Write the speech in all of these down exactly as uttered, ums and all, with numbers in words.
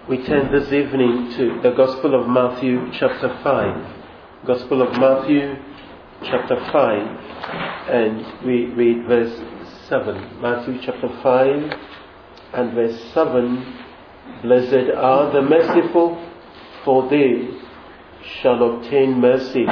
We turn this evening to the Gospel of Matthew chapter five. Gospel of Matthew chapter five, and we read verse seven. Matthew chapter five and verse seven. Blessed are the merciful, for they shall obtain mercy.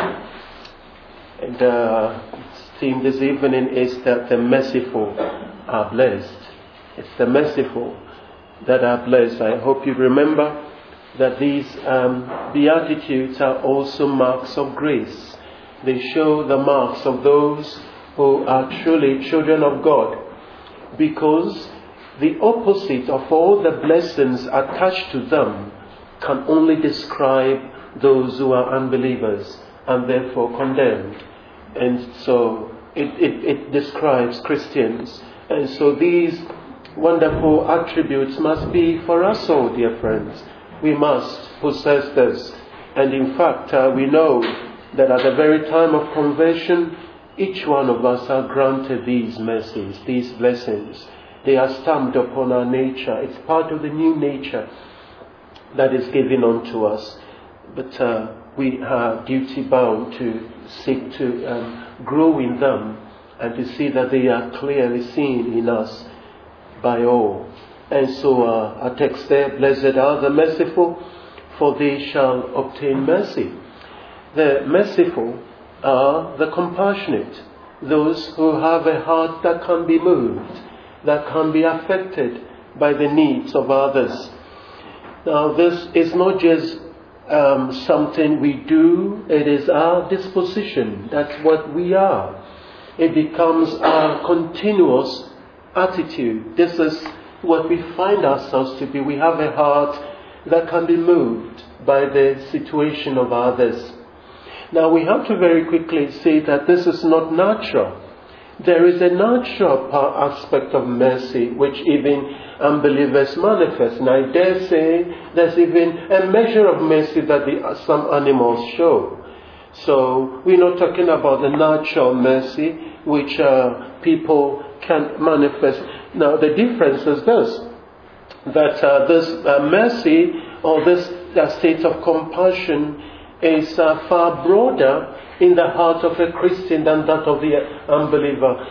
And uh, its theme this evening is that the merciful are blessed. It's the merciful that are blessed. I hope you remember that these um, Beatitudes are also marks of grace. They show the marks of those who are truly children of God, because the opposite of all the blessings attached to them can only describe those who are unbelievers and therefore condemned. And so it, it, it describes Christians. And so these wonderful attributes must be for us all, dear friends. We must possess this. And in fact, uh, we know that at the very time of conversion, each one of us are granted these mercies, these blessings. They are stamped upon our nature. It's part of the new nature that is given unto us. But uh, we are duty bound to seek to um, grow in them and to see that they are clearly seen in us by all. And so uh, our text there, blessed are the merciful, for they shall obtain mercy. The merciful are the compassionate, those who have a heart that can be moved, that can be affected by the needs of others. Now this is not just um, something we do, it is our disposition. That's what we are. It becomes our continuous attitude. This is what we find ourselves to be. We have a heart that can be moved by the situation of others. Now we have to very quickly say that this is not natural. There is a natural aspect of mercy which even unbelievers manifest. And I dare say there's even a measure of mercy that the, some animals show. So we're not talking about the natural mercy which uh, people can manifest. Now the difference is this, that uh, this uh, mercy or this uh, state of compassion is uh, far broader in the heart of a Christian than that of the unbeliever.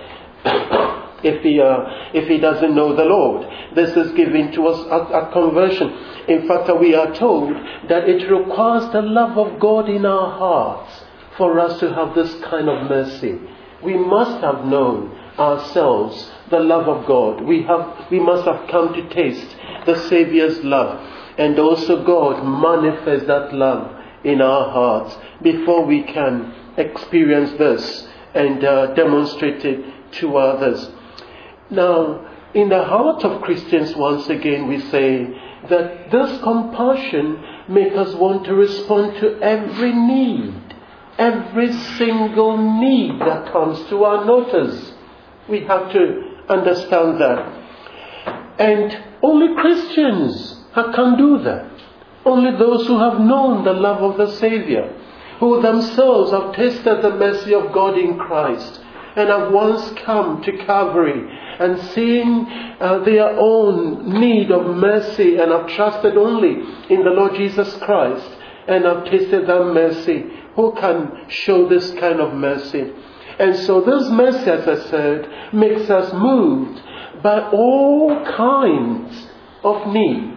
if he uh, if he doesn't know the Lord, this is given to us at, at conversion. In fact, we are told that it requires the love of God in our hearts for us to have this kind of mercy. We must have known ourselves the love of God. We have we must have come to taste the Saviour's love, and also God manifests that love in our hearts before we can experience this and uh, demonstrate it to others. Now, in the heart of Christians, once again, we say that this compassion makes us want to respond to every need, every single need that comes to our notice. We have to understand that. And only Christians can do that. Only those who have known the love of the Saviour, who themselves have tasted the mercy of God in Christ, and have once come to Calvary and seen uh, their own need of mercy, and have trusted only in the Lord Jesus Christ, and have tasted that mercy, who can show this kind of mercy. And so this mercy, as I said, makes us moved by all kinds of need.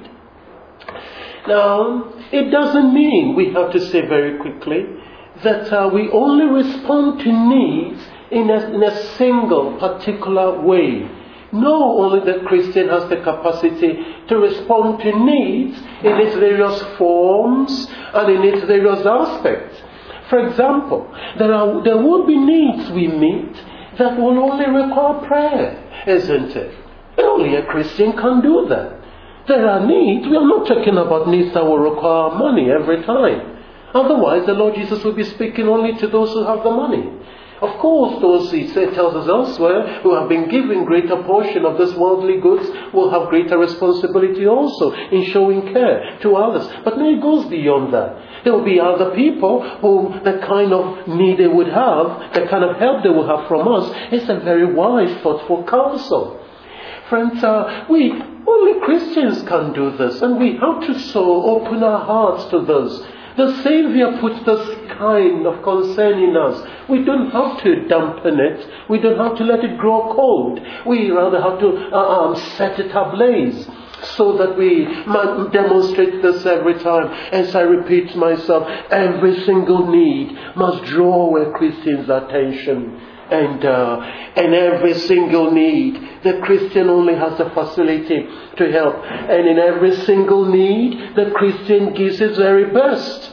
Now, it doesn't mean, we have to say very quickly, that uh, we only respond to needs in a, in a single particular way. No, only the Christian has the capacity to respond to needs in its various forms and in its various aspects. For example, there are there will be needs we meet that will only require prayer, isn't it? And only a Christian can do that. There are needs, we are not talking about needs that will require money every time. Otherwise, the Lord Jesus will be speaking only to those who have the money. Of course, those, he said, tells us elsewhere, who have been given greater portion of this worldly goods will have greater responsibility also in showing care to others. But no, it goes beyond that. There will be other people who the kind of need they would have, the kind of help they will have from us, is a very wise, thoughtful counsel. Friends, uh, we Only Christians can do this, and we have to so open our hearts to this. The Savior puts this kind of concern in us. We don't have to dampen it. We don't have to let it grow cold. We rather have to uh, um, set it ablaze, so that we might demonstrate this every time. As I repeat myself, every single need must draw a Christian's attention. And uh, and every single need, the Christian only has the facility to help. And in every single need, the Christian gives his very best.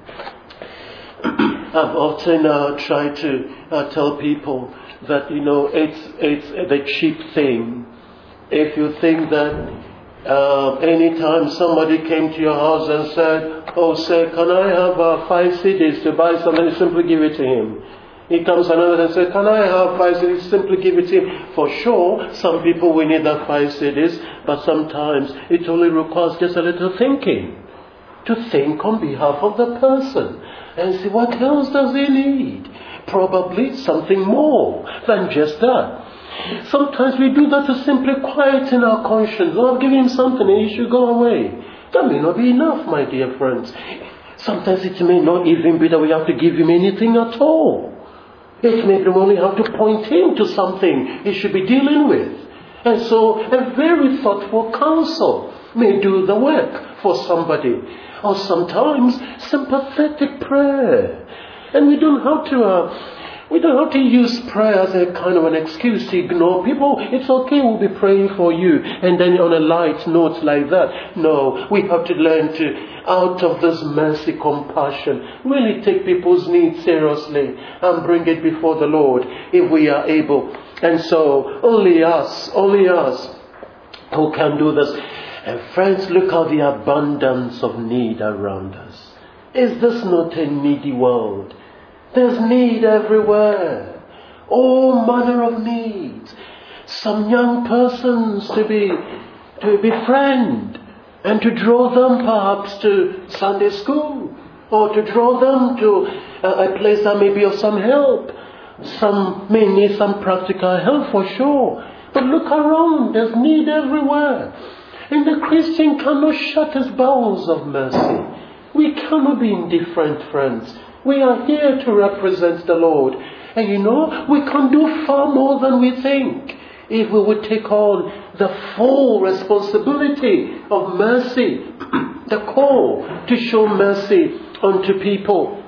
I've often uh, tried to uh, tell people that, you know, it's it's the cheap thing. If you think that uh, anytime somebody came to your house and said, "Oh, sir, can I have uh, five C Ds to buy something?" you simply give it to him. He comes another and says, "Can I have five C Ds?" Simply give it to him. For sure, some people will need that five C Ds, but sometimes it only requires just a little thinking. To think on behalf of the person and see what else does he need. Probably something more than just that. Sometimes we do that to simply quieten our conscience. "Oh, I've given him something and he should go away." That may not be enough, my dear friends. Sometimes it may not even be that we have to give him anything at all. It may be we only have to point him to something he should be dealing with. And so a very thoughtful counsel may do the work for somebody. Or sometimes sympathetic prayer. And we don't have to uh, we don't have to use prayer as a kind of an excuse to ignore people. It's okay, we'll be praying for you. And then on a light note like that. No, we have to learn to, out of this mercy, compassion, really take people's needs seriously and bring it before the Lord if we are able. And so only us, only us who can do this. And friends, look at the abundance of need around us. Is this not a needy world? There's need everywhere. All manner of needs. Some young persons to be to befriend and to draw them perhaps to Sunday school, or to draw them to a, a place that may be of some help. Some may need some practical help for sure. But look around, there's need everywhere. And the Christian cannot shut his bowels of mercy. We cannot be indifferent, friends. We are here to represent the Lord. And you know, we can do far more than we think if we would take on the full responsibility of mercy, the call to show mercy unto people.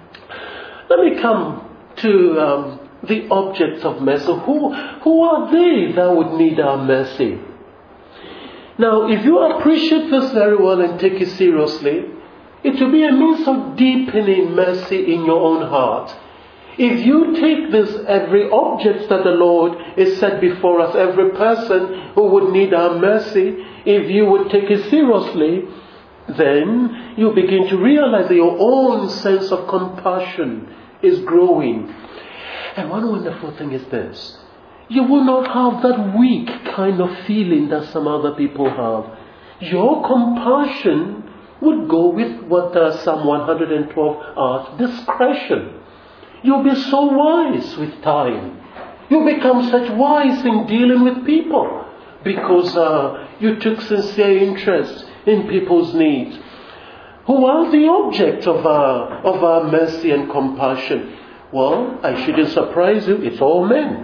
Let me come to um, the objects of mercy. Who, who are they that would need our mercy? Now, if you appreciate this very well and take it seriously, it will be a means of deepening mercy in your own heart. If you take this, every object that the Lord is set before us, every person who would need our mercy, if you would take it seriously, then you begin to realize that your own sense of compassion is growing. And one wonderful thing is this. You will not have that weak kind of feeling that some other people have. Your compassion would go with what uh, Psalm one hundred twelve asks, discretion. You'll be so wise with time. You become such wise in dealing with people because uh, you took sincere interest in people's needs. Who are the object of our, of our mercy and compassion? Well, I shouldn't surprise you, it's all men.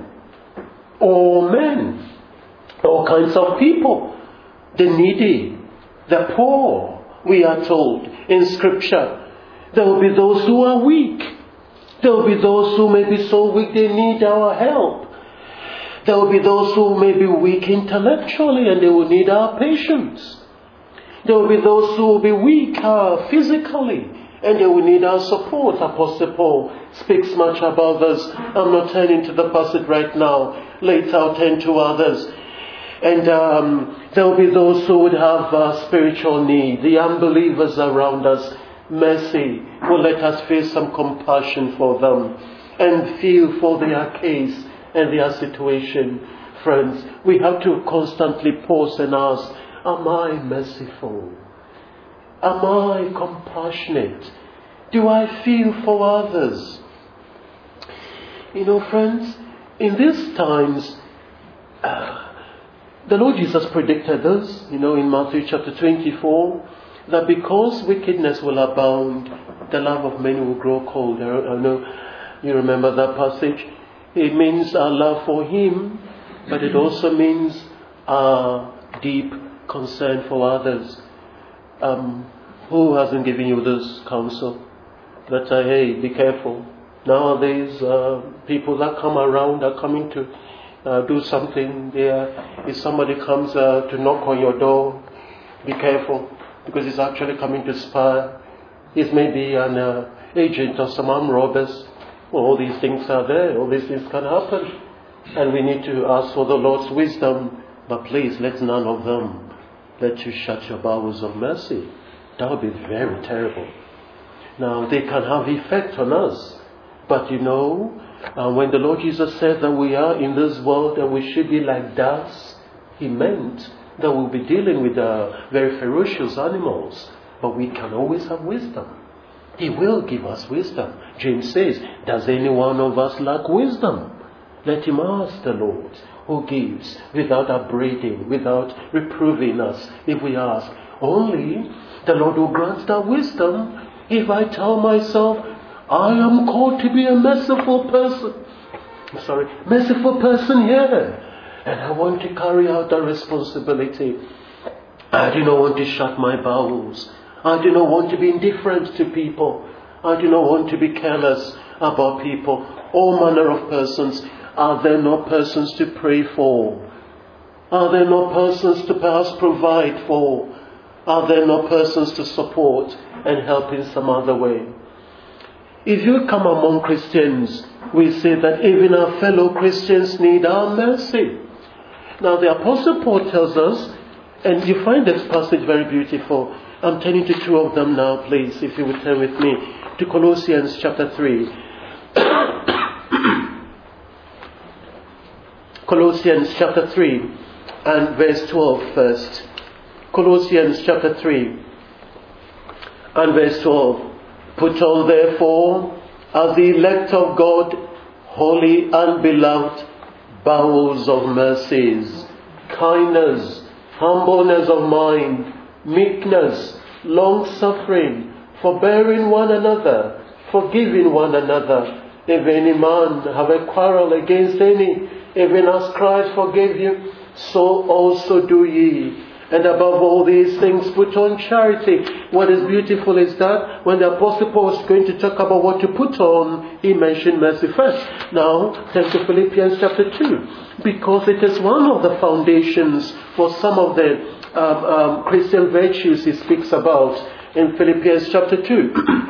All men, all kinds of people, the needy, the poor, we are told in Scripture. There will be those who are weak. There will be those who may be so weak they need our help. There will be those who may be weak intellectually and they will need our patience. There will be those who will be weak uh, physically and they will need our support. Apostle Paul speaks much about this. I'm not turning to the passage right now. Later I'll turn to others. And um, there will be those who would have uh, spiritual need. The unbelievers around us. Mercy will let us feel some compassion for them and feel for their case and their situation. Friends, we have to constantly pause and ask, am I merciful? Am I compassionate? Do I feel for others? You know, friends, in these times, uh, The Lord Jesus predicted this, you know, in Matthew chapter twenty-four, that because wickedness will abound, the love of many will grow cold. I know you remember that passage. It means our love for Him, but it also means our deep concern for others. Um, who hasn't given you this counsel? That, uh, hey, be careful. Nowadays, uh, people that come around are coming to uh, do something there. If somebody comes uh, to knock on your door, be careful, because he's actually coming to spy. He's maybe an uh, agent of some armed robbers. Well, all these things are there. All these things can happen. And we need to ask for the Lord's wisdom. But please, let none of them let you shut your bowels of mercy. That would be very terrible. Now, they can have effect on us. But you know, uh, when the Lord Jesus said that we are in this world and we should be like doves, He meant that we'll be dealing with uh, very ferocious animals. But we can always have wisdom. He will give us wisdom. James says, does any one of us lack wisdom? Let him ask the Lord, who gives without upbraiding, without reproving us. If we ask, only the Lord will grant that wisdom. If I tell myself, I am called to be a merciful person. I'm sorry, merciful person here. And I want to carry out that responsibility. I do not want to shut my bowels. I do not want to be indifferent to people. I do not want to be careless about people. All manner of persons. Are there not persons to pray for? Are there not persons to perhaps provide for? Are there not persons to support and help in some other way? If you come among Christians, we say that even our fellow Christians need our mercy. Now the Apostle Paul tells us, and you find this passage very beautiful. I'm turning to two of them now, please, if you would turn with me to Colossians chapter three. Colossians chapter three and verse twelve first. Colossians chapter three and verse twelve. Put on therefore, as the elect of God, holy and beloved, bowels of mercies, kindness, humbleness of mind, meekness, long-suffering, forbearing one another, forgiving one another. If any man have a quarrel against any, even as Christ forgave you, so also do ye. And above all these things, put on charity. What is beautiful is that when the Apostle Paul was going to talk about what to put on, he mentioned mercy first. Now, turn to Philippians chapter two. Because it is one of the foundations for some of the um, um, Christian virtues he speaks about in Philippians chapter two.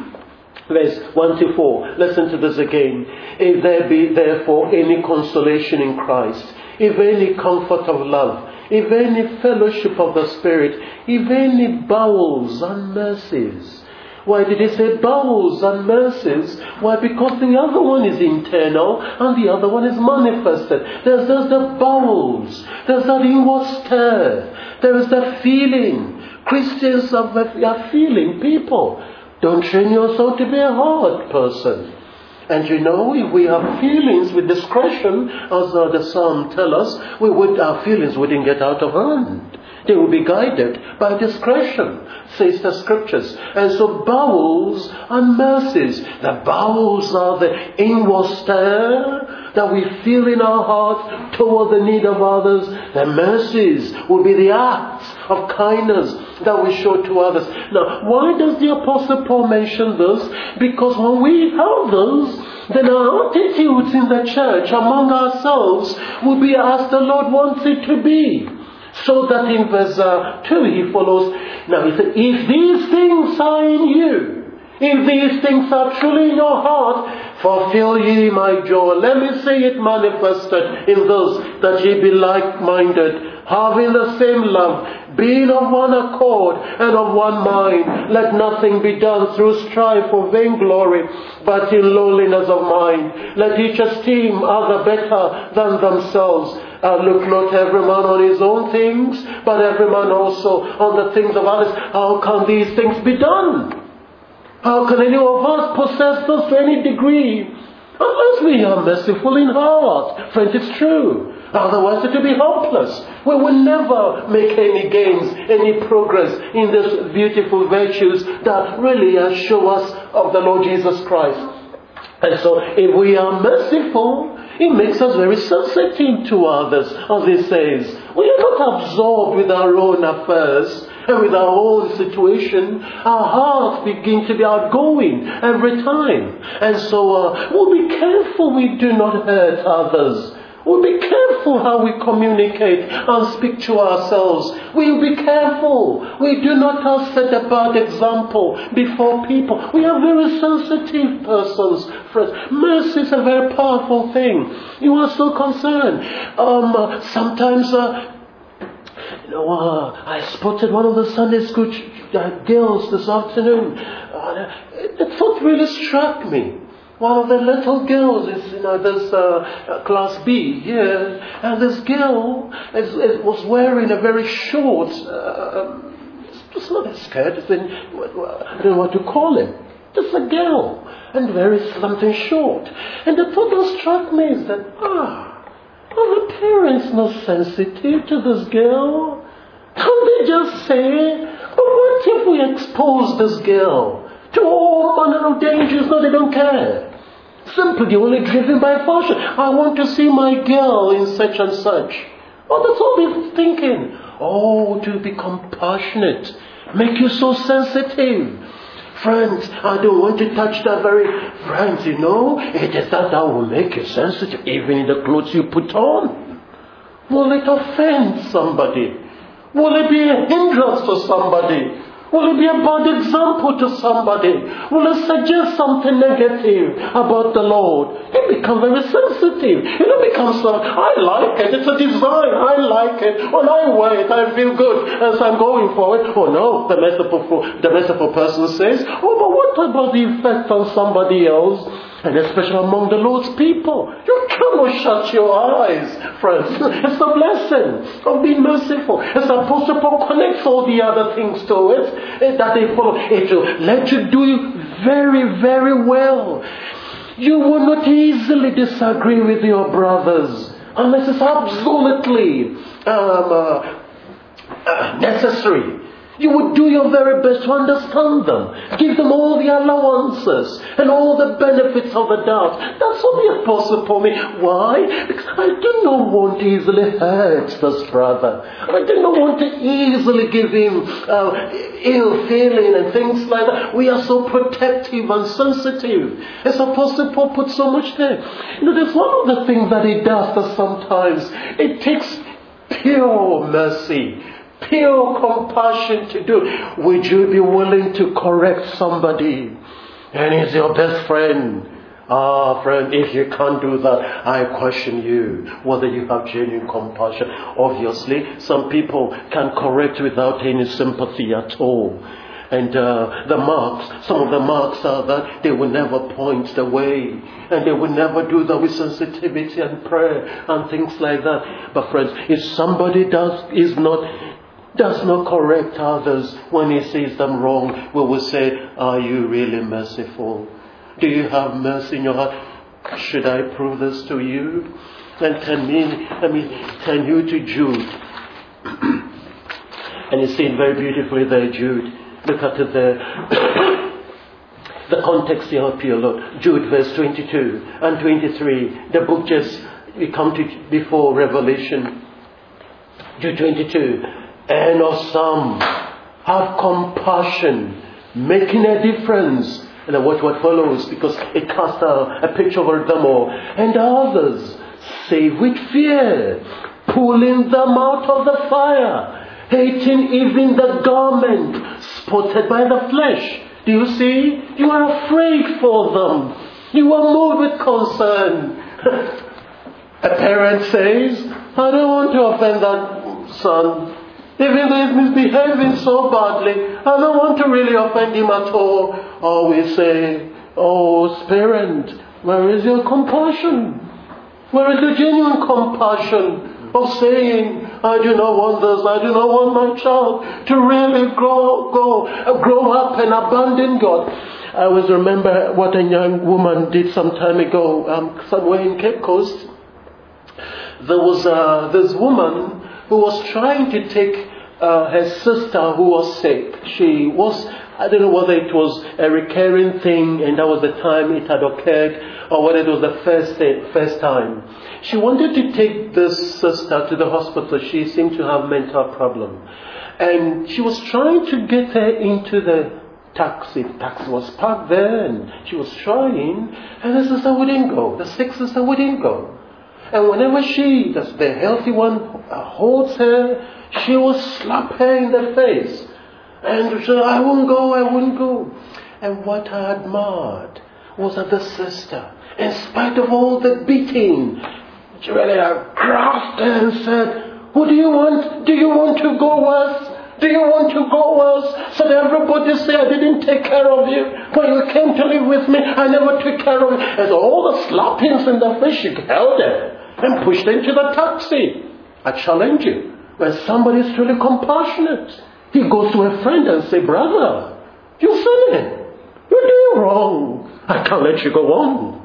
Verse one to four. Listen to this again. If there be therefore any consolation in Christ, if any comfort of love, if any fellowship of the Spirit, if any bowels and mercies. Why did he say bowels and mercies? Why? Because the other one is internal and the other one is manifested. There's, there's the bowels. There's that inward stir. There is the feeling. Christians are, are feeling people. Don't train yourself to be a hard person. And you know, if we have feelings with discretion, as uh, the psalm tells us, we would, our feelings wouldn't get out of hand. They will be guided by discretion, says the scriptures. And so bowels and mercies. The bowels are the inward stir that we feel in our hearts toward the need of others. The mercies will be the acts of kindness that we show to others. Now, why does the Apostle Paul mention this? Because when we have those, then our attitudes in the church among ourselves will be as the Lord wants it to be. So that in verse uh, two he follows, now he said, if these things are in you, if these things are truly in your heart, fulfill ye my joy. Let me see it manifested in those that ye be like-minded, having the same love, being of one accord and of one mind. Let nothing be done through strife or vainglory, but in lowliness of mind. Let each esteem other better than themselves. Uh, look not every man on his own things, but every man also on the things of others. How can these things be done? How can any of us possess this to any degree? Unless we are merciful in heart. Friends, it's true. Otherwise it will be hopeless. We will never make any gains, any progress in these beautiful virtues that really uh, show us of the Lord Jesus Christ. And so if we are merciful, it makes us very sensitive to others, as he says. We are not absorbed with our own affairs and with our own situation. Our hearts begin to be outgoing every time. And so uh, we'll be careful we do not hurt others. We'll be careful how we communicate and speak to ourselves. We'll be careful. We do not set a bad example before people. We are very sensitive persons, friends. Mercy is a very powerful thing. You are so concerned. Um, uh, sometimes, uh, you know, uh, I spotted one of the Sunday school ch- uh, girls this afternoon. Uh, the thought really struck me. One of the little girls is, you know, this uh, class B here, and this girl is, is, was wearing a very short, uh, it's not a skirt, it's in, I don't know what to call it, just a girl, and very something short. And the thought that struck me is that, ah, are the parents not sensitive to this girl? Can't they just say, but what if we expose this girl to all manner of dangers? No, they don't care. Simply only driven by fashion. I want to see my girl in such and such. Oh, that's all they're thinking. Oh, to be compassionate. Make you so sensitive. Friends, I don't want to touch that very... Friends, you know, it is that that will make you sensitive, even in the clothes you put on. Will it offend somebody? Will it be a hindrance to somebody? Will it be a bad example to somebody? Will it suggest something negative about the Lord? You become very sensitive. You don't become so, I like it, it's a design, I like it. When I wear it, I feel good as I'm going for it. Oh no, the merciful, the merciful person says, oh, but what about the effect on somebody else? And especially among the Lord's people. You cannot shut your eyes, friends. It's a blessing of being merciful. It's supposed to connect all the other things to it that they follow. It will let you do very, very well. You will not easily disagree with your brothers unless it's absolutely um, uh, uh, necessary. You would do your very best to understand them. Give them all the allowances and all the benefits of the doubt. That's what the Apostle Paul means. Why? Because I do not want to easily hurt this brother. I do not want to easily give him uh, ill feeling and things like that. We are so protective and sensitive. As Apostle Paul puts so much there. You know, there's one of the things that he does that sometimes it takes pure mercy, pure compassion to do. Would you be willing to correct somebody? And he's your best friend. Ah, friend, if you can't do that, I question you whether you have genuine compassion. Obviously, some people can correct without any sympathy at all. And uh, the marks, some of the marks are that they will never point the way. And they will never do that with sensitivity and prayer and things like that. But friends, if somebody does is not... does not correct others when he sees them wrong, we will say, are you really merciful? Do you have mercy in your heart? Should I prove this to you? Then turn me, let me turn you to Jude. And you see it very beautifully there, Jude. Look at it there. The context here up here, look. Jude verse twenty-two and twenty-three. The book just, we come to before Revelation. Jude twenty-two. And of some have compassion, making a difference. And then watch what follows, because it casts a, a picture over them all. And others save with fear, pulling them out of the fire, hating even the garment spotted by the flesh. Do you see? You are afraid for them. You are moved with concern. A parent says, I don't want to offend that son. Even though he's misbehaving so badly, I don't want to really offend him at all. Or we say, oh, parent, where is your compassion? Where is the genuine compassion of saying, I do not want this, I do not want my child to really grow, go, uh, grow up and abandon God. I always remember what a young woman did some time ago, um, somewhere in Cape Coast. there was uh, this woman who was trying to take uh, her sister who was sick. She was, I don't know whether it was a recurring thing and that was the time it had occurred, or whether it was the first day, first time. She wanted to take this sister to the hospital. She seemed to have mental problem. And she was trying to get her into the taxi. The taxi was parked there and she was trying, and the sister wouldn't go. The sick sister wouldn't go. And whenever she, the, the healthy one, holds her, she will slap her in the face. And she said, I won't go, I won't go. And what I admired was that the sister, in spite of all the beating, she really grasped her and said, what do you want? Do you want to go worse? Do you want to go worse? So that everybody say I didn't take care of you. When you came to live with me, I never took care of you. And all the slappings in the face, she held her and pushed her into the taxi. I challenge you. When somebody is truly compassionate, he goes to a friend and say, brother, you're sinning. You're doing wrong. I can't let you go on.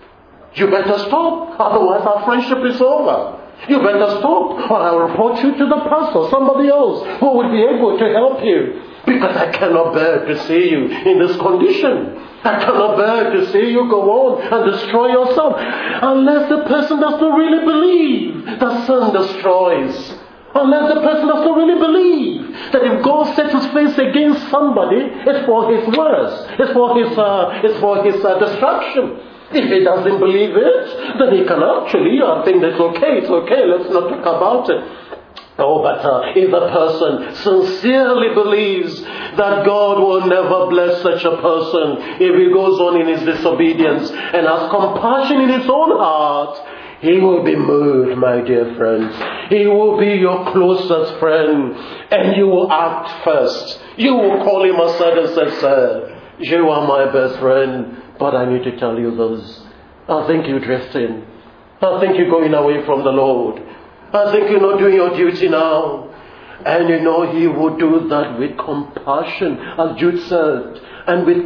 You better stop. Otherwise our friendship is over. You better stop, or I'll report you to the pastor, somebody else who will be able to help you. Because I cannot bear to see you in this condition. I cannot bear to see you go on and destroy yourself. Unless the person does not really believe that sin destroys. Unless the person does not really believe that if God sets his face against somebody, it's for his worse. It's for his, uh, it's for his uh, destruction. If he doesn't believe it, then he can actually uh, think that's okay, it's okay, let's not talk about it. Oh, but uh, if a person sincerely believes that God will never bless such a person if he goes on in his disobedience and has compassion in his own heart, he will be moved, my dear friends. He will be your closest friend, and you will act first. You will call him aside and say, sir, you are my best friend. But I need to tell you this. I think you're drifting. I think you're going away from the Lord. I think you're not doing your duty now. And you know he will do that with compassion, as Jude said, and with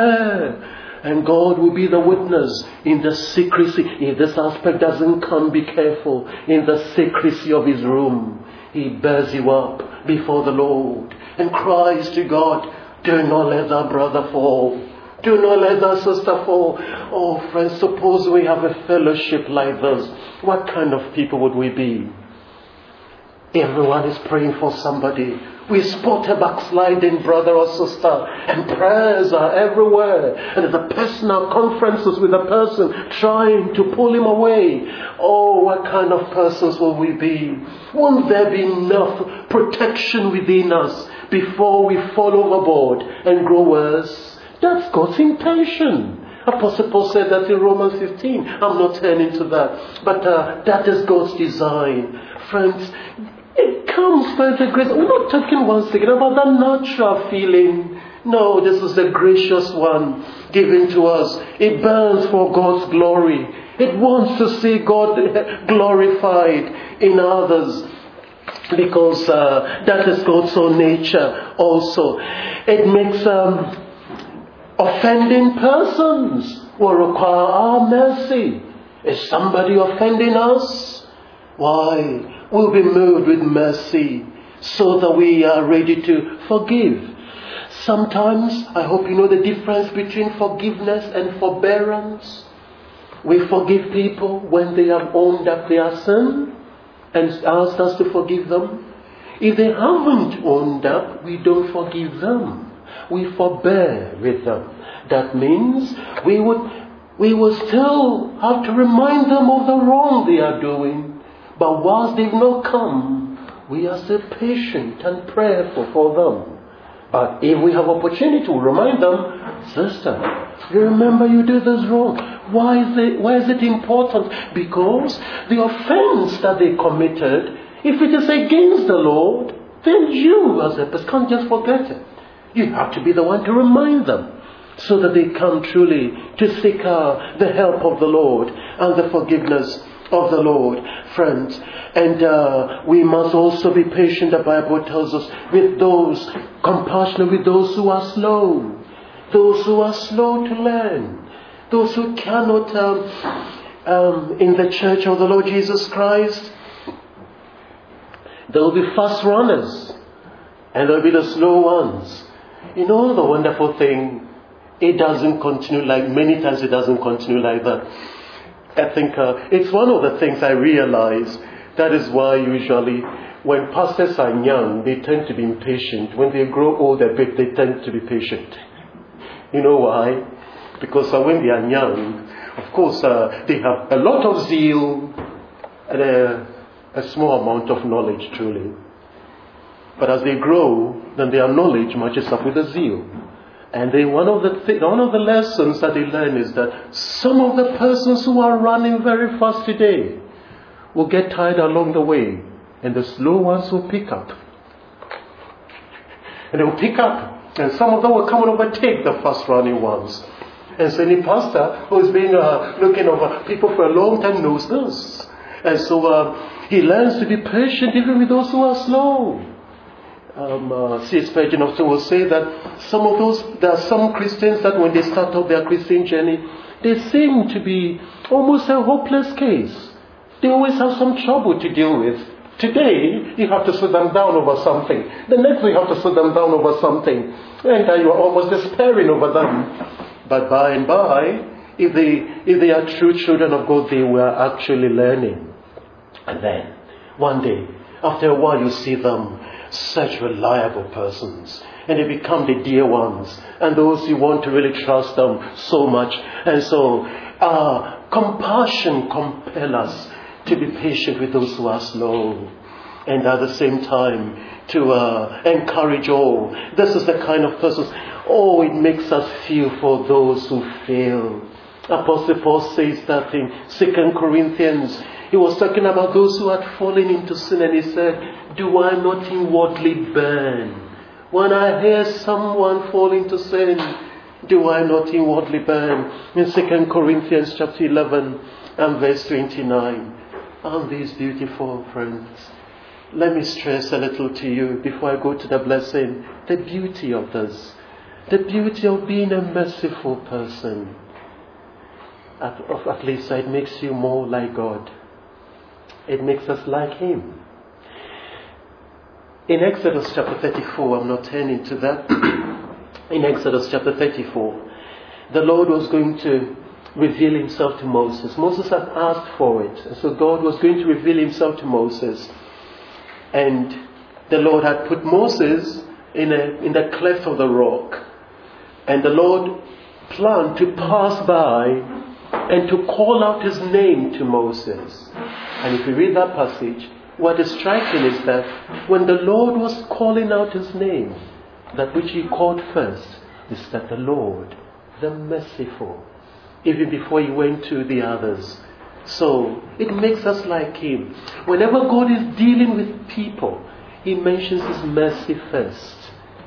prayer. And God will be the witness in the secrecy. If this aspect doesn't come, be careful. In the secrecy of his room, he bears you up before the Lord and cries to God, do not let that brother fall. Do not let that sister fall. Oh, friends, suppose we have a fellowship like this. What kind of people would we be? Everyone is praying for somebody. We spot a backsliding brother or sister, and prayers are everywhere. And there's a personal conferences with a person trying to pull him away. Oh, what kind of persons will we be? Won't there be enough protection within us before we fall overboard and grow worse? That's God's intention. Apostle Paul said that in Romans fifteen. I'm not turning to that. But uh, that is God's design. Friends, it comes by the grace. We're not talking once again about that natural feeling. No, this is the gracious one given to us. It burns for God's glory. It wants to see God glorified in others. Because uh, that is God's own nature also. It makes... Um, Offending persons will require our mercy. Is somebody offending us? Why, we'll be moved with mercy so that we are ready to forgive. Sometimes, I hope you know the difference between forgiveness and forbearance. We forgive people when they have owned up their sin and asked us to forgive them. If they haven't owned up, we don't forgive them. We forbear with them. That means we would we will still have to remind them of the wrong they are doing. But whilst they've not come, we are still patient and prayerful for them. But if we have opportunity to remind them, sister, you remember you did this wrong. Why is it, why is it important? Because the offense that they committed, if it is against the Lord, then you as a person can't just forget it. You have to be the one to remind them so that they come truly to seek uh, the help of the Lord and the forgiveness of the Lord, friends. And uh, we must also be patient, the Bible tells us, with those, compassionate with those who are slow, those who are slow to learn, those who cannot um, um, in the church of the Lord Jesus Christ, there will be fast runners and there will be the slow ones. You know the wonderful thing, it doesn't continue like, many times it doesn't continue like that. I think uh, it's one of the things I realize. That is why usually when pastors are young, they tend to be impatient. When they grow old a bit, they tend to be patient. You know why? Because uh, when they are young, of course, uh, they have a lot of zeal and a, a small amount of knowledge, truly. But as they grow, then their knowledge matches up with the zeal. And they, one of the th- one of the lessons that they learn is that some of the persons who are running very fast today will get tired along the way, and the slow ones will pick up. And they will pick up, and some of them will come and overtake the fast running ones. And so any pastor who has been uh, looking over people for a long time knows this. And so uh, he learns to be patient even with those who are slow. Um, uh, C S Spurgeon often will say that some of those, there are some Christians that when they start out their Christian journey, they seem to be almost a hopeless case. They always have some trouble to deal with. Today, you have to sit them down over something. The next day, you have to sit them down over something. And uh, you are almost despairing over them. But by and by, if they, if they are true children of God, they were actually learning. And then, one day, after a while, you see them such reliable persons. And they become the dear ones. And those you want to really trust them so much. And so, uh, compassion compels us to be patient with those who are slow. And at the same time, to uh, encourage all. This is the kind of persons. Oh, it makes us feel for those who fail. Apostle Paul says that in Second Corinthians. He was talking about those who had fallen into sin, and he said, do I not inwardly burn? When I hear someone fall into sin, do I not inwardly burn? In Second Corinthians chapter eleven and verse twenty-nine. Aren't these beautiful, friends? Let me stress a little to you before I go to the blessing, the beauty of this. The beauty of being a merciful person. At, at least it makes you more like God. It makes us like Him. In Exodus chapter thirty-four, I'm not turning to that. In Exodus chapter thirty-four, the Lord was going to reveal Himself to Moses. Moses had asked for it. And so God was going to reveal Himself to Moses. And the Lord had put Moses in, a, in the cleft of the rock. And the Lord planned to pass by and to call out His name to Moses. And if you read that passage, what is striking is that when the Lord was calling out His name, that which He called first is that the Lord, the merciful, even before He went to the others. So it makes us like Him. Whenever God is dealing with people, He mentions His mercy first.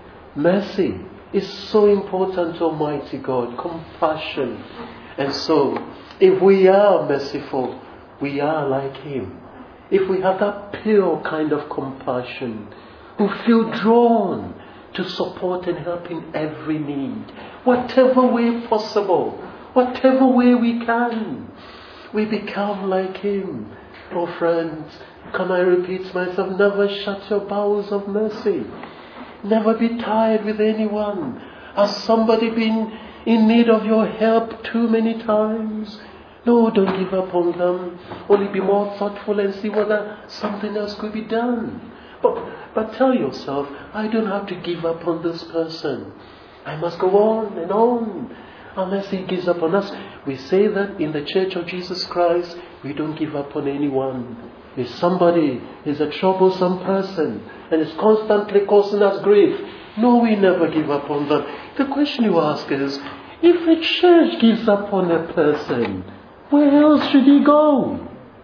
Mercy is so important to Almighty God. Compassion. And so, if we are merciful, we are like Him. If we have that pure kind of compassion, who feel drawn to support and help in every need, whatever way possible, whatever way we can, we become like Him. Oh friends, can I repeat myself? Never shut your bowels of mercy. Never be tired with anyone. Has somebody been in need of your help too many times? No, don't give up on them. Only be more thoughtful and see whether something else could be done. But, but tell yourself, I don't have to give up on this person. I must go on and on unless He gives up on us. We say that in the Church of Jesus Christ, we don't give up on anyone. If somebody is a troublesome person and is constantly causing us grief, no, we never give up on them. The question you ask is, if a church gives up on a person, where else should he go?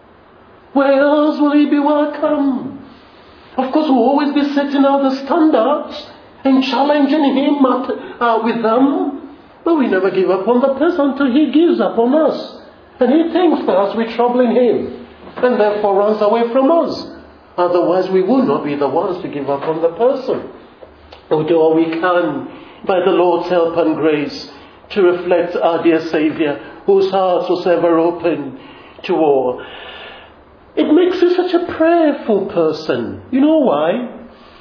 Where else will he be welcome? Of course, we'll always be setting out the standards and challenging him at, uh, with them. But we never give up on the person until he gives up on us. And he thinks perhaps we're troubling him and therefore runs away from us. Otherwise, we will not be the ones to give up on the person. We'll do all we can by the Lord's help and grace to reflect our dear Saviour, whose heart was ever open to war. It makes you such a prayerful person. You know why?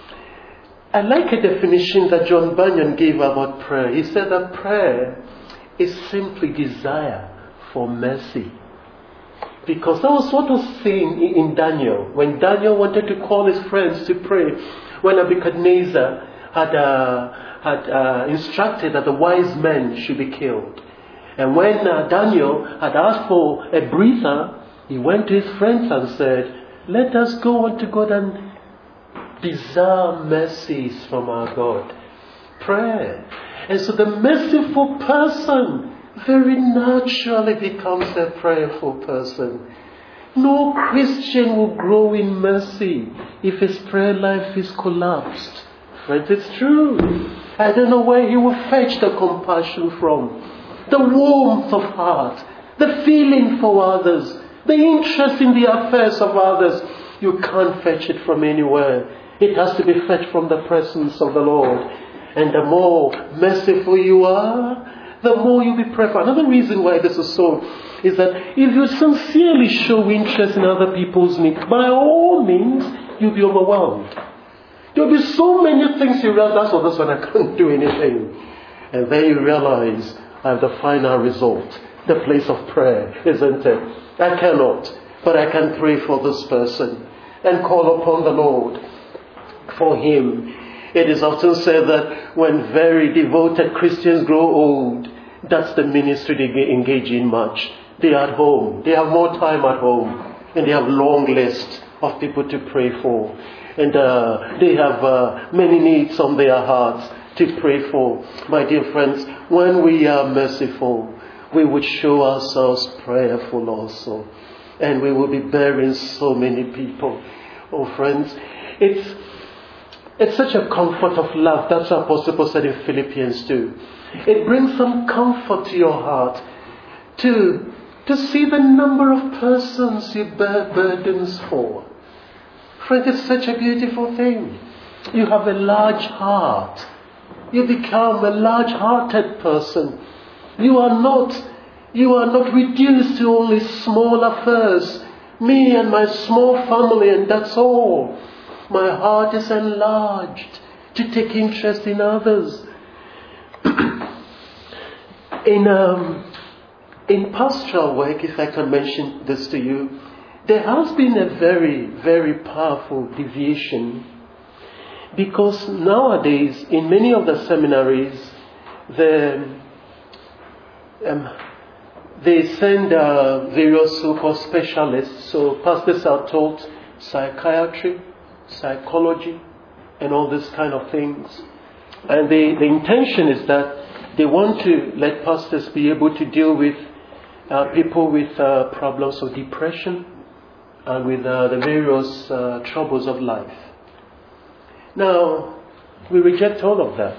I like a definition that John Bunyan gave about prayer. He said that prayer is simply desire for mercy. Because that was what was seen in Daniel. When Daniel wanted to call his friends to pray, when Nebuchadnezzar had, uh, had uh, instructed that the wise men should be killed. And when uh, Daniel had asked for a breather, he went to his friends and said, let us go unto God and desire mercies from our God. Prayer. And so the merciful person very naturally becomes a prayerful person. No Christian will grow in mercy if his prayer life is collapsed. Friends, it's true. I don't know where he will fetch the compassion from. The warmth of heart. The feeling for others. The interest in the affairs of others. You can't fetch it from anywhere. It has to be fetched from the presence of the Lord. And the more merciful you are, the more you'll be prayerful. Another reason why this is so is that if you sincerely show interest in other people's needs, by all means, you'll be overwhelmed. There'll be so many things you realize, that's what this one, I can't do anything. And then you realize, I have the final result, the place of prayer, isn't it? I cannot, but I can pray for this person and call upon the Lord for him. It is often said that when very devoted Christians grow old, that's the ministry they engage in much. They are at home. They have more time at home. And they have long lists of people to pray for. And uh, they have uh, many needs on their hearts to pray for. My dear friends, when we are merciful, we would show ourselves prayerful also. And we will be bearing so many people. Oh friends, it's It's such a comfort of love. That's what Apostle Paul said in Philippians two. It brings some comfort to your heart to, to see the number of persons you bear burdens for. Friend, it's such a beautiful thing. You have a large heart. You become a large-hearted person. You are not, you are not reduced to only small affairs. Me and my small family, and that's all. My heart is enlarged to take interest in others. in um, in pastoral work, if I can mention this to you, there has been a very, very powerful deviation, because nowadays in many of the seminaries, the, um, they send uh, various so-called specialists. So pastors are taught psychiatry, psychology, and all this kind of things. And the, the intention is that they want to let pastors be able to deal with uh, people with uh, problems of depression and with uh, the various uh, troubles of life. Now, we reject all of that.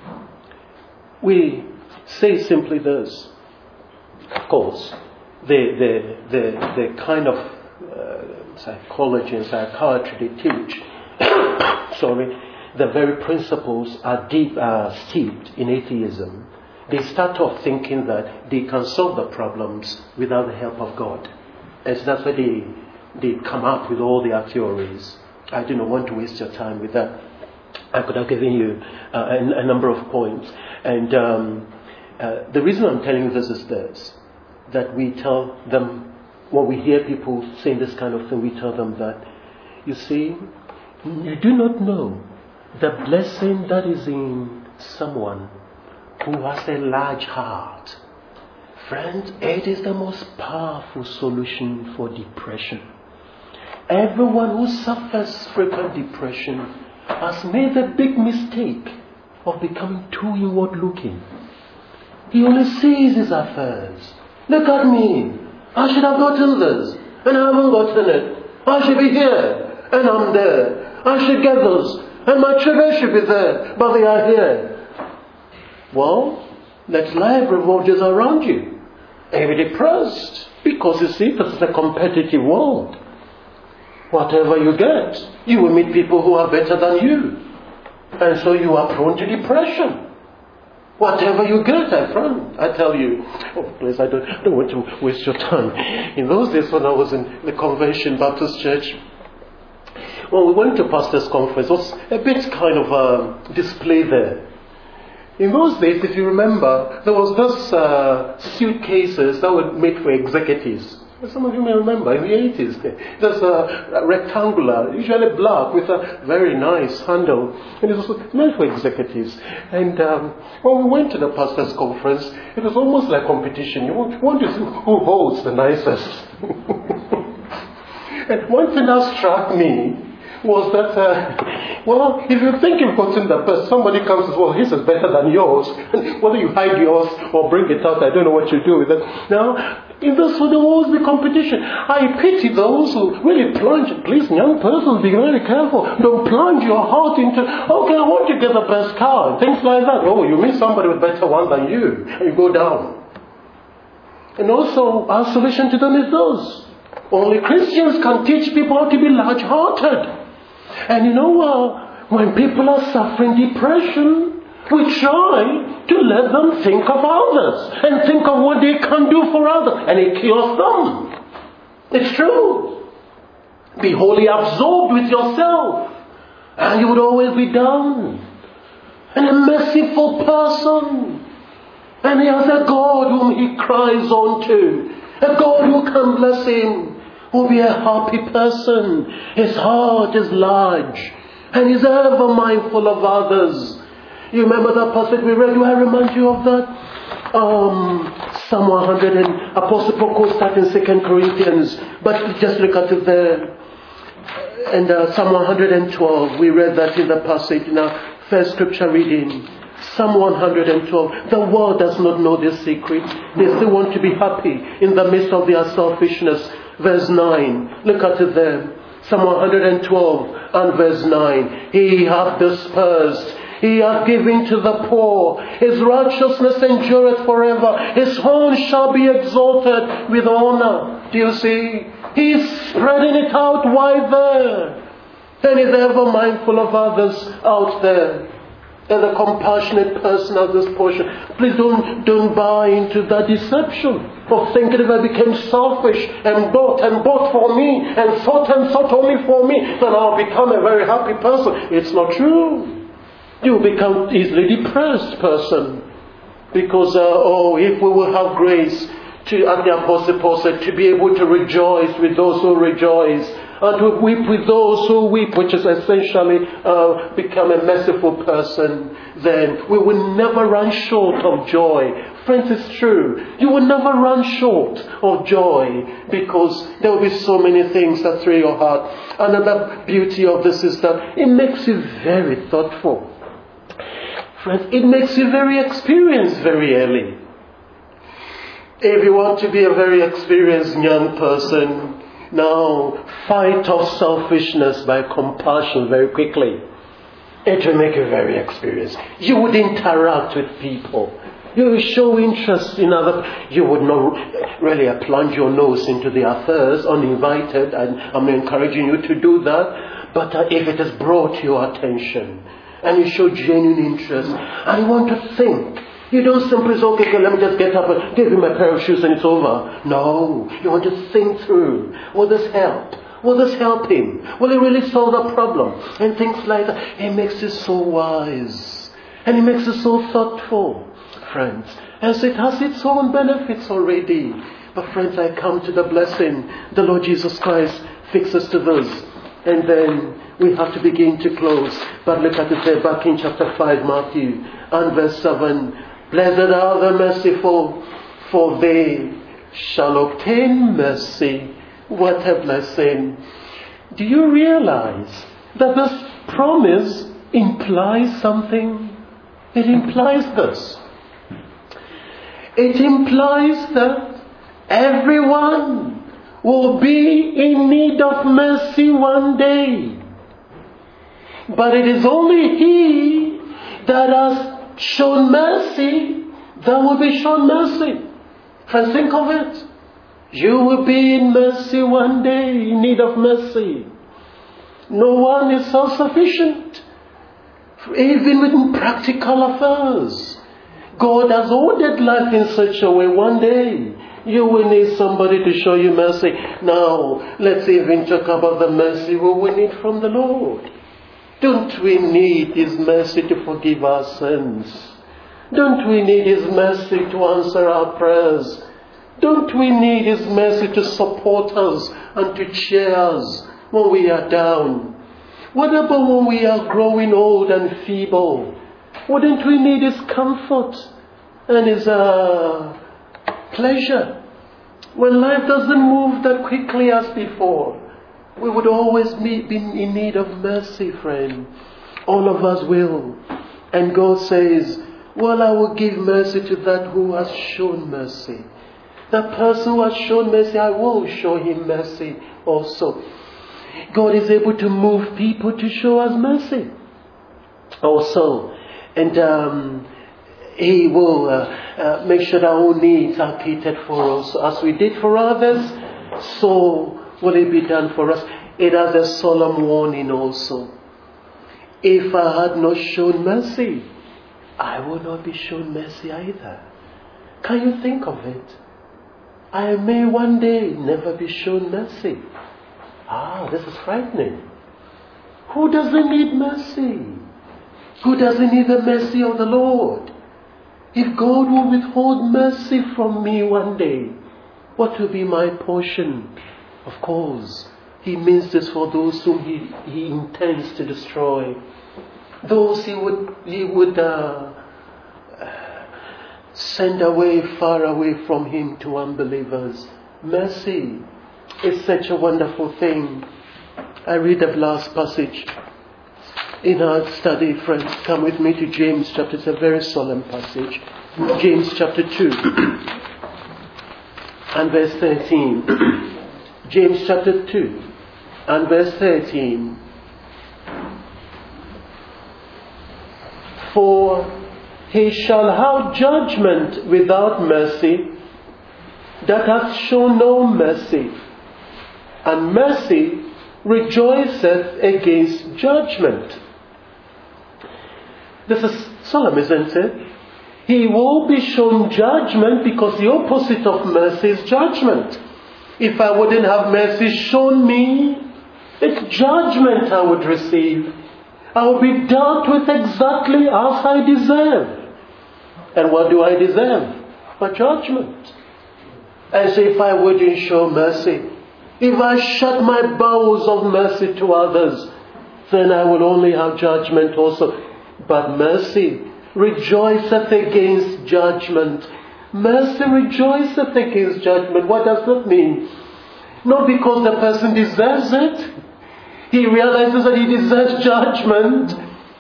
We say simply this. Of course, the, the, the, the kind of uh, psychology and psychiatry they teach, sorry, the very principles are deep, uh, steeped in atheism. They start off thinking that they can solve the problems without the help of God. And so that's why they, they come up with all their theories. I do not want to waste your time with that. I could have given you uh, a, a number of points. And um, uh, the reason I'm telling you this is this, that we tell them, when we hear people saying this kind of thing, we tell them that, you see, you do not know the blessing that is in someone who has a large heart. Friends, it is the most powerful solution for depression. Everyone who suffers frequent depression has made the big mistake of becoming too inward looking. He only sees his affairs. Look at me. I should have gotten this, and I haven't gotten it. I should be here, and I'm there. I should get this, and my children should be there, but they are here. Well, let life revolve just around you. And you'll be depressed, because you see, this is a competitive world. Whatever you get, you will meet people who are better than you. And so you are prone to depression. Whatever you get, I friend, I tell you. Oh, please, I don't, I don't want to waste your time. In those days when I was in the Convention Baptist Church, when we went to Pastor's Conference, it was a bit kind of a display there. In those days, if you remember, there was this uh, suitcases that were made for executives. Some of you may remember, in the eighties. There's a, a rectangular, usually black, with a very nice handle. And it was meant for executives. And um, when we went to the pastor's conference, it was almost like competition. You want, want to see who holds the nicest. And one thing that struck me was that, uh, well, if you think you've gotten the best, somebody comes and says, well, his is better than yours. And whether you hide yours or bring it out, I don't know what you do with it. Now, in this way, there will always be competition. I pity those who really plunge. Please, young persons, be very careful. Don't plunge your heart into, okay, I want to get the best car, and things like that. Oh, you meet somebody with better one than you, and you go down. And also, our solution to them is this. Only Christians can teach people how to be large-hearted. And you know, uh, when people are suffering depression, we try to let them think of others and think of what they can do for others, and it cures them. It's true. Be wholly absorbed with yourself, and you would always be down. And a merciful person, and he has a God whom he cries on to, a God who can bless him, will be a happy person. His heart is large, and he's ever mindful of others. You remember that passage we read? Do I remind you of that? Um, Psalm one hundred, and Apostle Paul quotes that in Second Corinthians. But just look at it there. And uh, Psalm one hundred twelve, we read that in the passage in our first scripture reading. Psalm one hundred twelve. The world does not know this secret. They still want to be happy in the midst of their selfishness. Verse nine. Look at it there. Psalm one hundred twelve and verse nine. He hath dispersed. He hath given to the poor. His righteousness endureth forever. His horn shall be exalted with honor. Do you see? He's spreading it out wide there. And is ever mindful of others out there. And the compassionate person of this portion. Please don't, don't buy into that deception of thinking if I became selfish and bought and bought for me and thought and thought only for me, then I'll become a very happy person. It's not true. You become easily depressed person. Because, uh, oh, if we will have grace to, as the Apostle Paul said, to be able to rejoice with those who rejoice, and to weep with those who weep, which is essentially uh, become a merciful person, then we will never run short of joy. Friends, it's true. You will never run short of joy, because there will be so many things that thrill your heart. Another beauty of this is that it makes you very thoughtful. Friends, it makes you very experienced very early. If you want to be a very experienced young person, now fight off selfishness by compassion very quickly. It will make you very experienced. You would interact with people. You will show interest in other. You would not really plunge your nose into their affairs uninvited, and I'm encouraging you to do that. But uh, if it is brought to your attention, and you show genuine interest, and you want to think. You don't simply say, okay, okay, let me just get up and give him a pair of shoes and it's over. No, you want to think through. Will this help? Will this help him? Will it really solve the problem? And things like that. It makes you so wise. And it makes you so thoughtful, friends. And so it has its own benefits already. But friends, I come to the blessing the Lord Jesus Christ fixes to those. And then we have to begin to close. But look at it there back in chapter five, Matthew, and verse seven. Blessed are the merciful, for they shall obtain mercy. What a blessing. Do you realize that this promise implies something? It implies this. It implies that everyone will be in need of mercy one day. But it is only he that has shown mercy that will be shown mercy. Friends, think of it. You will be in mercy one day, in need of mercy. No one is self-sufficient, even with practical affairs. God has ordered life in such a way. One day, you will need somebody to show you mercy. Now, let's even talk about the mercy we will need from the Lord. Don't we need His mercy to forgive our sins? Don't we need His mercy to answer our prayers? Don't we need His mercy to support us and to cheer us when we are down? What about when we are growing old and feeble? Wouldn't we need His comfort and His uh, pleasure? When life doesn't move that quickly as before, we would always be in need of mercy, friend. All of us will. And God says, well, I will give mercy to that who has shown mercy. That person who has shown mercy, I will show him mercy also. God is able to move people to show us mercy also. And um, He will uh, uh, make sure that our needs are catered for us. As we did for others, so will it be done for us. It has a solemn warning also. If I had not shown mercy, I will not be shown mercy either. Can you think of it? I may one day never be shown mercy. Ah, this is frightening. Who doesn't need mercy? Who doesn't need the mercy of the Lord? If God will withhold mercy from me one day, what will be my portion? Of course, He means this for those whom He, he intends to destroy. Those He would, he would uh, send away, far away from Him to unbelievers. Mercy is such a wonderful thing. I read the last passage in our study, friends. Come with me to James chapter. It's a very solemn passage. James chapter two and verse thirteen. James chapter two and verse thirteen. For he shall have judgment without mercy that hath shown no mercy, and mercy rejoiceth against judgment. This is solemn, isn't it? He will be shown judgment because the opposite of mercy is judgment. If I wouldn't have mercy shown me, it's judgment I would receive. I will be dealt with exactly as I deserve. And what do I deserve? A judgment. And so if I wouldn't show mercy, if I shut my bowels of mercy to others, then I will only have judgment also. But mercy rejoiceth against judgment. Mercy rejoiceth against judgment. What does that mean? Not because the person deserves it. He realizes that he deserves judgment,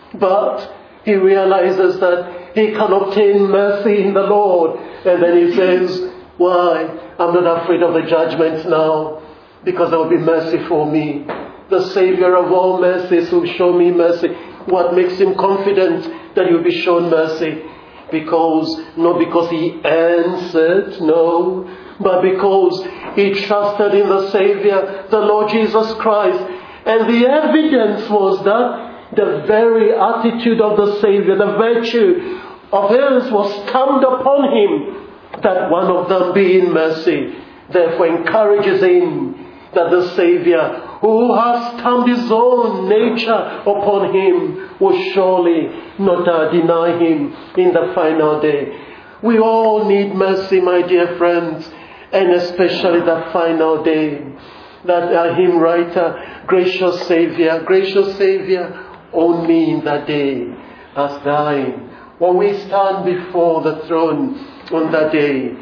but he realizes that he can obtain mercy in the Lord. And then he says, why? I'm not afraid of the judgment now, because there will be mercy for me. The Savior of all mercies will show me mercy. What makes him confident that he will be shown mercy? Because, not because he earns it, no, but because he trusted in the Savior, the Lord Jesus Christ. And the evidence was that the very attitude of the Savior, the virtue of his was stamped upon him, that one of them being mercy, therefore encourages him that the Savior, who has stamped his own nature upon him, will surely not uh, deny him in the final day. We all need mercy, my dear friends, and especially that final day. That uh, hymn writer, gracious Savior, gracious Savior, own me in that day as thine. When we stand before the throne on that day,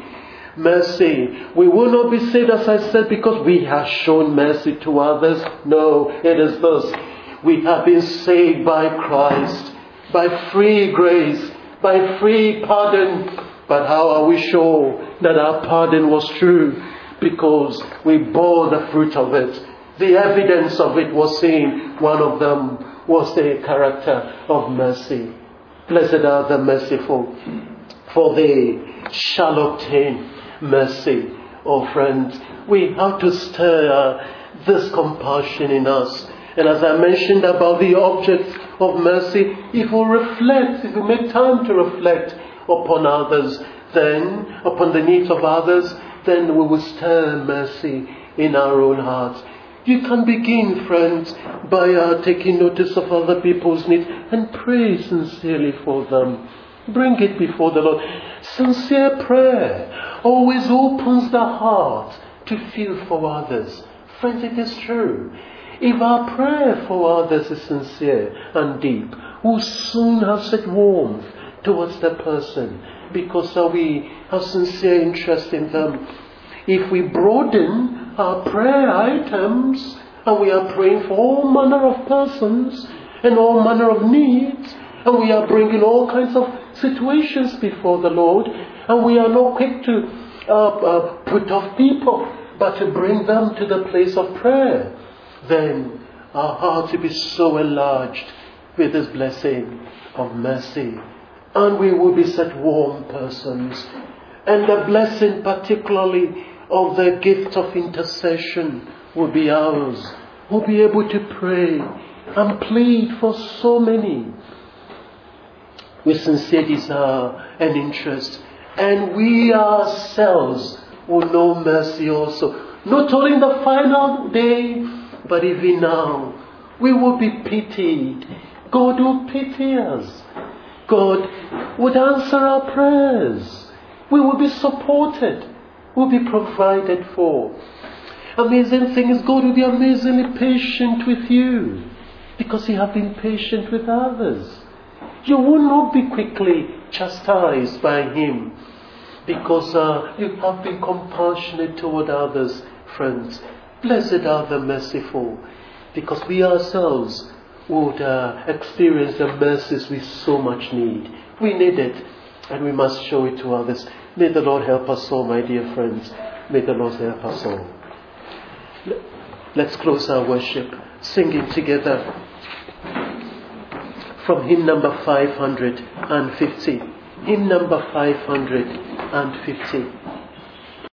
mercy, we will not be saved, as I said, because we have shown mercy to others. No, it is this. We have been saved by Christ, by free grace, by free pardon. But how are we sure that our pardon was true? Because we bore the fruit of it. The evidence of it was seen. One of them was the character of mercy. Blessed are the merciful, for they shall obtain mercy. Oh friends, we have to stir uh, this compassion in us. And as I mentioned about the objects of mercy, if we reflect, if we make time to reflect upon others, then upon the needs of others, then we will stir mercy in our own hearts. You can begin, friends, by uh, taking notice of other people's needs and pray sincerely for them. Bring it before the Lord. Sincere prayer always opens the heart to feel for others. Friends, it is true. If our prayer for others is sincere and deep, we'll soon have such warmth towards the person because we have sincere interest in them. If we broaden our prayer items and we are praying for all manner of persons and all manner of needs, and we are bringing all kinds of situations before the Lord, and we are not quick to uh, uh, put off people, but to bring them to the place of prayer, then our hearts will be so enlarged with this blessing of mercy, and we will be such warm persons. And the blessing particularly of the gift of intercession will be ours. We'll be able to pray and plead for so many with sincere desire and interest. And we ourselves will know mercy also. Not only in the final day, but even now. We will be pitied. God will pity us. God would answer our prayers. We will be supported. We'll be provided for. Amazing thing is, God will be amazingly patient with you because He has been patient with others. You will not be quickly chastised by Him because uh, you have been compassionate toward others, friends. Blessed are the merciful, because we ourselves would uh, experience the mercies we so much need. We need it, and we must show it to others. May the Lord help us all, my dear friends. May the Lord help us all. Let's close our worship singing together from hymn number five hundred fifty. Hymn number five hundred fifty.